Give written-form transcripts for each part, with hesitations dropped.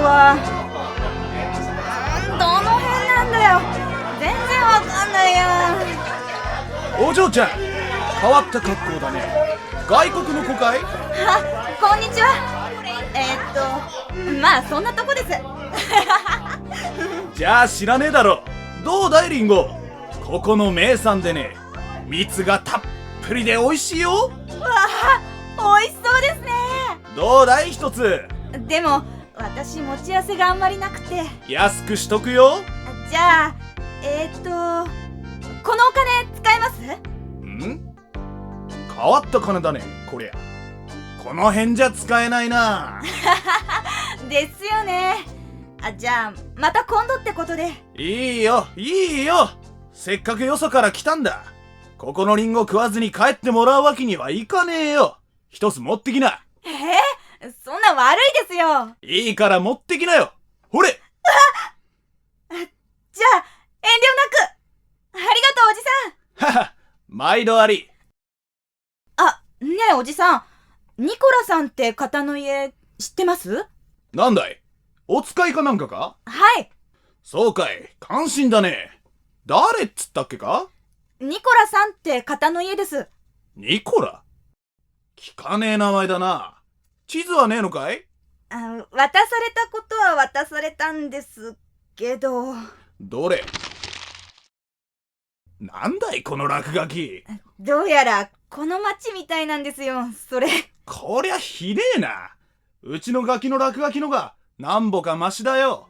はどの辺なんだよ。全然わかんないや。 お嬢ちゃん、変わった格好だね。外国の子かい？ あ、こんにちは。まあそんなとこです。 じゃあ知らねえだろ。どうだいリンゴ。ここの名産でね、蜜がたっぷりで美味しいよ。 わあ、美味しそうですね。 どうだい一つ。 でも私持ち合わせがあんまりなくて。 安くしとくよ。 じゃあこのお金使えます？ ん？変わった金だねこりゃ。この辺じゃ使えないな。 ですよね。じゃあまた今度ってことで。 いいよいいよ。せっかくよそから来たんだ。ここのリンゴ食わずに帰ってもらうわけにはいかねえよ。一つ持ってきな。 そんな悪いですよ。 いいから持ってきなよ。ほれ。 じゃあ遠慮なく。ありがとうおじはは、毎度あり。 さん。ねえおじさん、ニコラさんって方の家知ってます？ なんだい、お使いかなんかか？ はい。 そうかい、感心だね。誰っつったっけか？ ニコラさんって方の家です。 ニコラ？聞かねえ名前だな。地図はねえのかい？ 渡されたことは渡されたんですけど。 どれ？なんだいこの落書き。 どうやらこの町みたいなんですよ、それ。 こりゃひでえな。うちのガキの落書きのがなんぼかマシだよ。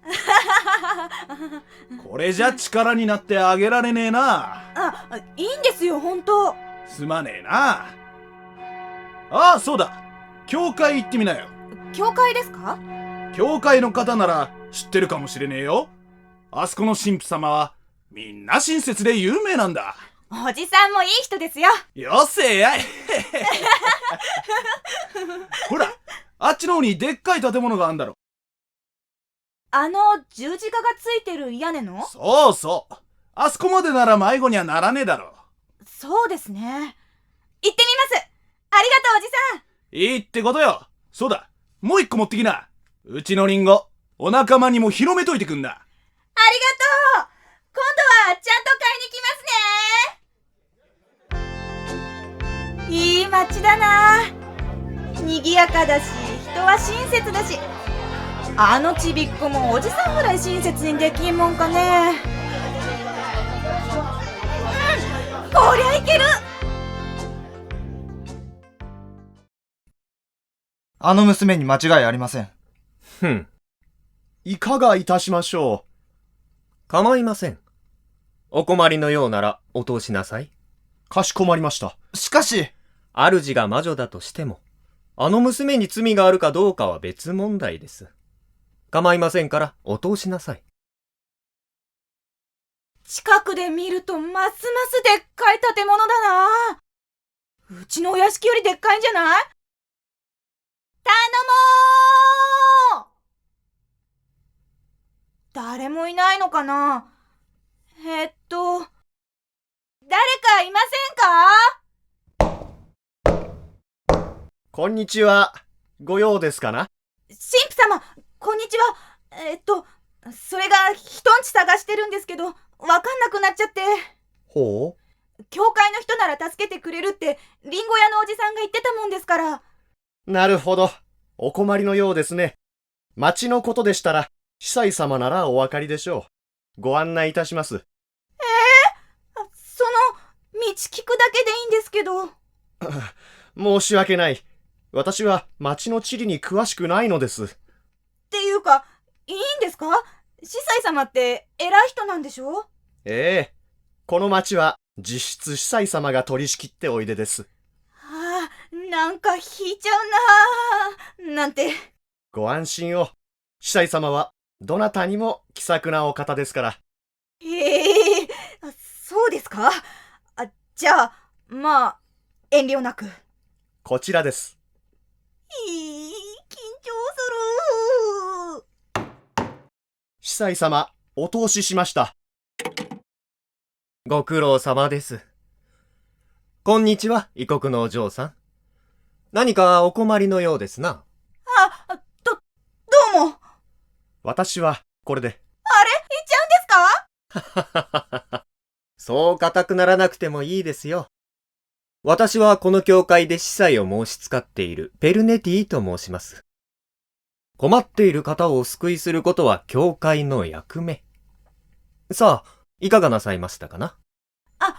これじゃ力になってあげられねえな。 いいんですよ、ほんと。 すまねえな。ああ、そうだ。教会行ってみなよ。 教会ですか？ 教会の方なら知ってるかもしれねえよ。あそこの神父様はみんな親切で有名なんだ。 おじさんもいい人ですよ。 よせやい。ほら、あっちの方にでっかい建物があんだろ。 十字架がついてる屋根の？ そうそう。あそこまでなら迷子にはならねえだろ。 そうですね。行ってみます。ありがとうおじさん。 いいってことよ。そうだ、もう一個持ってきな。うちのリンゴ、お仲間にも広めといてくんな。 ありがとう。今度はちゃんと買いに来ますね。いい街だな。賑やかだし、人は親切だし、あのちびっこもおじさんぐらい親切にできんもんかね。こりゃいける。 あの娘に間違いありません。 いかがいたしましょう。 構いません。お困りのようならお通しなさい。 かしこまりました。 しかし、 主が魔女だとしても、あの娘に罪があるかどうかは別問題です。構いませんからお通しなさい。 近くで見るとますますでっかい建物だな。うちのお屋敷よりでっかいんじゃない？頼もう。誰もいないのかな？誰かいませんか？ こんにちは。ご用ですかな？ 神父様、こんにちは。それが人んち探してるんですけど、わかんなくなっちゃって。 ほう。 教会の人なら助けてくれるってリンゴ屋のおじさんが言ってたもんですから。 なるほど。お困りのようですね。町のことでしたら、司祭様ならお分かりでしょう。ご案内いたします。 その、道聞くだけでいいんですけど。 申し訳ない。私は町の地理に詳しくないのです。 っていうか、いいんですか？司祭様って偉い人なんでしょ？ ええ。この町は実質司祭様が取り仕切っておいでです。 なんか引いちゃうなーなんて。 ご安心を。司祭様はどなたにも気さくなお方ですから。 そうですか？じゃあ、まあ、遠慮なく。 こちらです。 緊張する。 司祭様、お通ししました。 ご苦労様です。こんにちは、異国のお嬢さん。何かお困りのようですな。 どうも。 私はこれで。 行っちゃうんですか？ そう固くならなくてもいいですよ。私はこの教会で司祭を申し使っているペルネティと申します。困っている方をお救いすることは教会の役目。さあ、いかがなさいましたかな？ はい。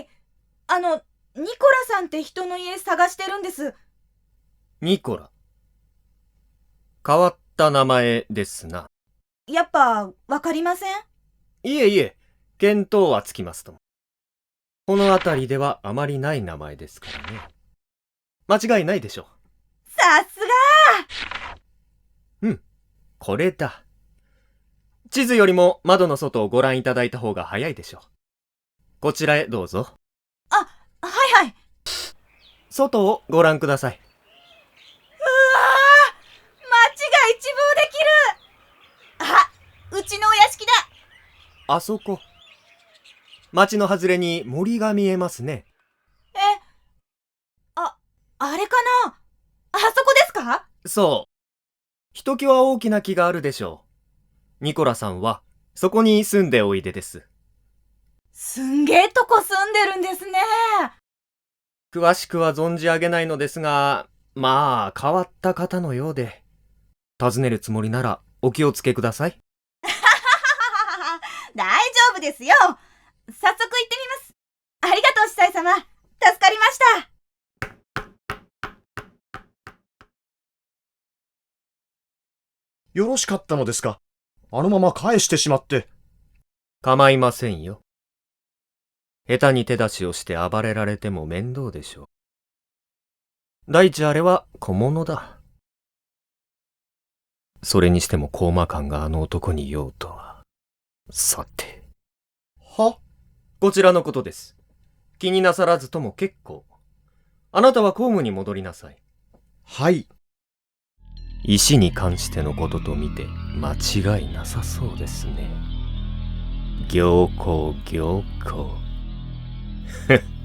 ニコラさんって人の家探してるんです。 ニコラ。変わった名前ですな。 やっぱ、わかりません？ いえいえ、見当はつきますとも。この辺りではあまりない名前ですからね。間違いないでしょさすが！ これだ。地図よりも窓の外をご覧いただいた方が早いでしょう。こちらへどうぞ。 はいはい。 外をご覧ください。 街が一望できる！うちのお屋敷だ！ あそこ。町の外れに森が見えますね。 あれかな？あそこですか？ そう。ひときわ大きな木があるでしょう。ニコラさんはそこに住んでおいでです。 すんげえとこ住んでるんですね。 詳しくは存じ上げないのですが、まあ変わった方のようで。訪ねるつもりならお気をつけください。 大丈夫ですよ。早速行ってみます。ありがとう、司祭様。助かりました。 よろしかったのですか？あのまま返してしまって。 構いませんよ。下手に手出しをして暴れられても面倒でしょう。第一あれは小物だ。それにしても高魔感があの男に酔うとは。さて。 は？ こちらのことです。気になさらずとも結構。あなたは公務に戻りなさい。 はい。 石に関してのことと見て間違いなさそうですね。行幸行幸。